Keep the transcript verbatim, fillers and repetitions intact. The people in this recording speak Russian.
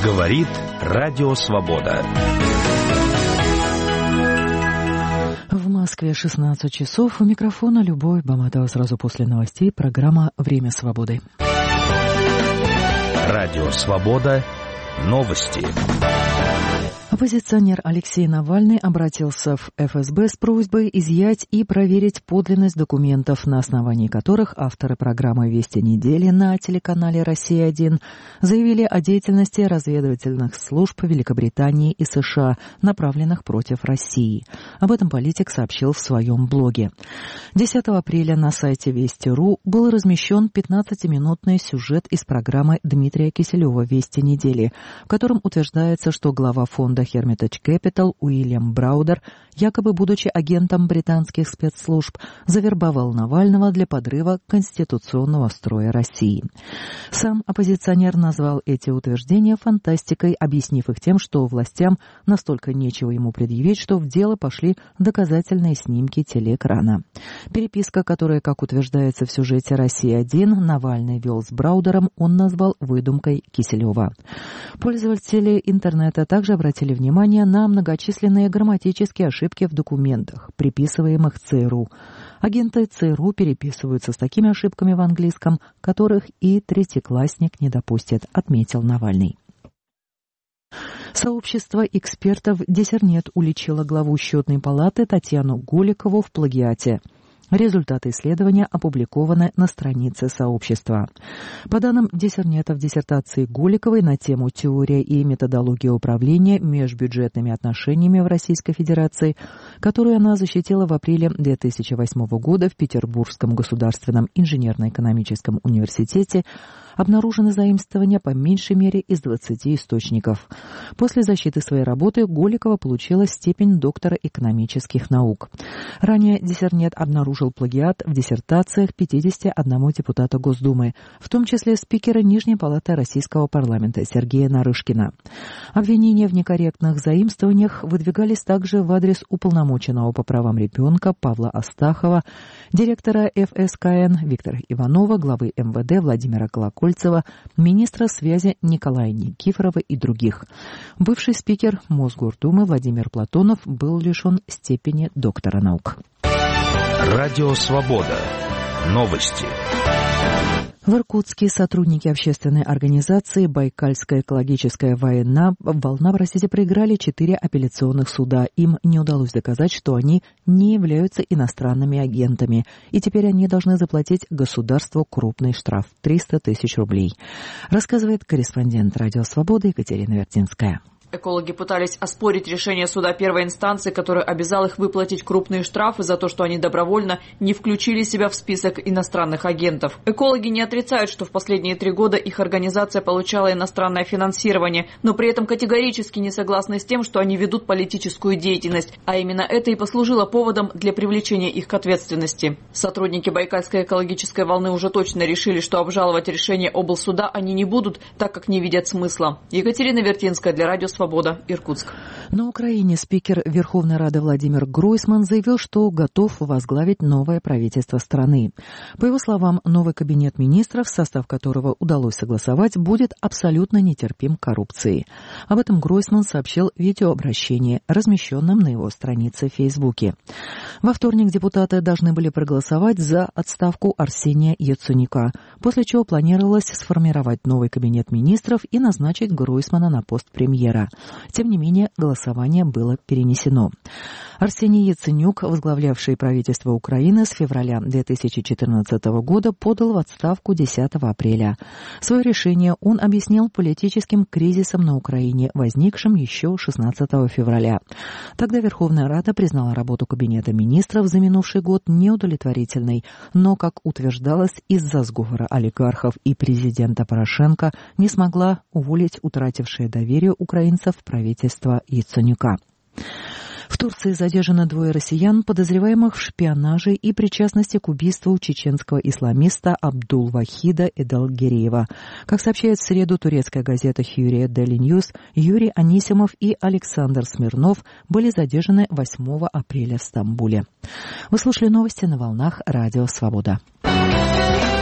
Говорит Радио Свобода. В Москве шестнадцать часов. У микрофона Любовь Баматова. Сразу после новостей программа «Время свободы». Радио Свобода. Новости. Оппозиционер Алексей Навальный обратился в эф эс бэ с просьбой изъять и проверить подлинность документов, на основании которых авторы программы «Вести недели» на телеканале «Россия один» заявили о деятельности разведывательных служб Великобритании и США, направленных против России. Об этом политик сообщил в своем блоге. десятого апреля на сайте Вести точка ру был размещен пятнадцатиминутный сюжет из программы Дмитрия Киселева «Вести недели», в котором утверждается, что глава фонда Hermitage Capital Уильям Браудер, якобы будучи агентом британских спецслужб, завербовал Навального для подрыва конституционного строя России. Сам оппозиционер назвал эти утверждения фантастикой, объяснив их тем, что властям настолько нечего ему предъявить, что в дело пошли доказательные снимки телеэкрана. Переписка, которая, как утверждается в сюжете «Россия один», Навальный вел с Браудером, он назвал выдумкой Киселева. Пользователи интернета также обратили внимание на многочисленные грамматические ошибки в документах, приписываемых ЦРУ. Агенты ЦРУ переписываются с такими ошибками в английском, которых и третьеклассник не допустит, отметил Навальный. Сообщество экспертов Диссернет уличило главу Счетной палаты Татьяну Голикову в плагиате. Результаты исследования опубликованы на странице сообщества. По данным Диссернета, в диссертации Голиковой на тему «Теория и методология управления межбюджетными отношениями в Российской Федерации», которую она защитила в апреле две тысячи восьмого года в Петербургском государственном инженерно-экономическом университете, обнаружены заимствования по меньшей мере из двадцати источников. После защиты своей работы Голикова получила степень доктора экономических наук. Ранее Диссернет обнаружил плагиат в диссертациях пятидесяти одного депутата Госдумы, в том числе спикера Нижней палаты Российского парламента Сергея Нарышкина. Обвинения в некорректных заимствованиях выдвигались также в адрес уполномоченного по правам ребенка Павла Астахова, директора эф эс ка эн Виктора Иванова, главы эм вэ дэ Владимира Колокольцева, министра связи Николая Никифорова и других. Бывший спикер Мосгордумы Владимир Платонов был лишен степени доктора наук. Радио Свобода. Новости. В Иркутске сотрудники общественной организации «Байкальская экологическая война» волна, простите, проиграли четыре апелляционных суда. Им не удалось доказать, что они не являются иностранными агентами, и теперь они должны заплатить государству крупный штраф – триста тысяч рублей. Рассказывает корреспондент «Радио Свобода» Екатерина Вертинская. Экологи пытались оспорить решение суда первой инстанции, который обязал их выплатить крупные штрафы за то, что они добровольно не включили себя в список иностранных агентов. Экологи не отрицают, что в последние три года их организация получала иностранное финансирование, но при этом категорически не согласны с тем, что они ведут политическую деятельность, а именно это и послужило поводом для привлечения их к ответственности. Сотрудники Байкальской экологической волны уже точно решили, что обжаловать решение облсуда они не будут, так как не видят смысла. Екатерина Вертинская для Радио Свобода, Иркутск. На Украине спикер Верховной Рады Владимир Гройсман заявил, что готов возглавить новое правительство страны. По его словам, новый кабинет министров, в состав которого удалось согласовать, будет абсолютно нетерпим к коррупции. Об этом Гройсман сообщил в видеообращении, размещенном на его странице в Фейсбуке. Во вторник депутаты должны были проголосовать за отставку Арсения Яценюка, после чего планировалось сформировать новый кабинет министров и назначить Гройсмана на пост премьера. Тем не менее, голосование было перенесено. Арсений Яценюк, возглавлявший правительство Украины с февраля две тысячи четырнадцатого года, подал в отставку десятого апреля. Свое решение он объяснил политическим кризисом на Украине, возникшим еще шестнадцатого февраля. Тогда Верховная Рада признала работу Кабинета министров за минувший год неудовлетворительной, но, как утверждалось, из-за сговора олигархов и президента Порошенко не смогла уволить утратившее доверие украинцев в правительство Яценюка. В Турции задержано двое россиян, подозреваемых в шпионаже и причастности к убийству чеченского исламиста Абдул-Вахида Эдалгереева. Как сообщает в среду турецкая газета Hürriyet Daily News, Юрий Анисимов и Александр Смирнов были задержаны восьмого апреля в Стамбуле. Вы слушали новости на волнах Радио Свобода.